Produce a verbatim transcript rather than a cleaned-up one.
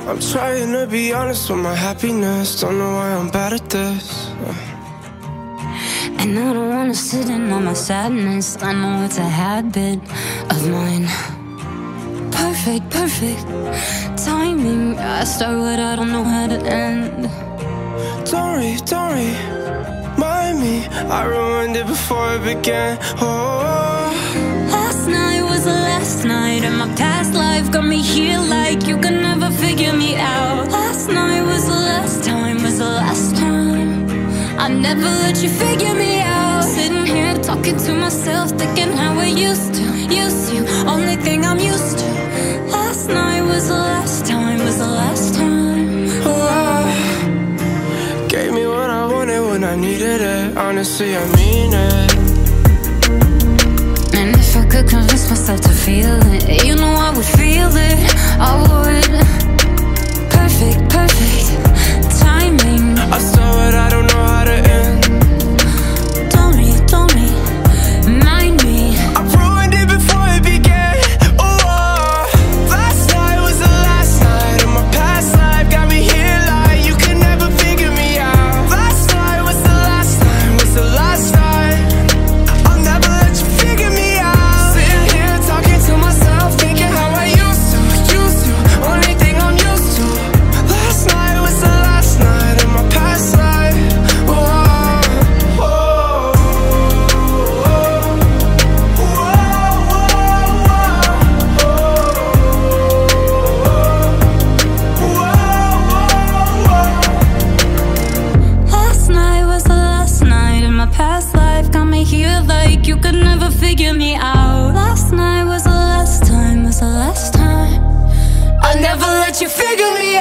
I'm trying to be honest with my happiness. Don't know why I'm bad at this. And I don't wanna sit in on my sadness. I know it's a habit of mine. Perfect, perfect timing. I start what I don't know how to end. Don't worry, don't worry, mind me. I ruined it before it began. Oh, last night was the last night, and my past life got me here like you could never figure me out. Last night was the last time, was the last time. I never let you figure me out. Sitting here talking to myself, thinking how I used to, used to, only thing I'm used to. Last night was the last time, was the last time. oh, gave me what I wanted when I needed it. Honestly, I mean it. And if I could convince myself to feel it, you know I would feel it, I would. Perfect, perfect timing. I saw it, I don't know how to end. Don't me, don't me, mind me. I ruined it before it began. Oh, last night was the last night, and my past life got me here like you could never figure me out. Last night was the last time, was the last time. I'll never let you figure me out. Sitting here talking to myself, thinking how I used to, used to, only thing I'm used to. Last night was the last night in my past life. Oh, oh, Last night was the last night in my past life, got me here like you could never figure me out. Last night was the last time, was the last time. I'll never let you figure me out.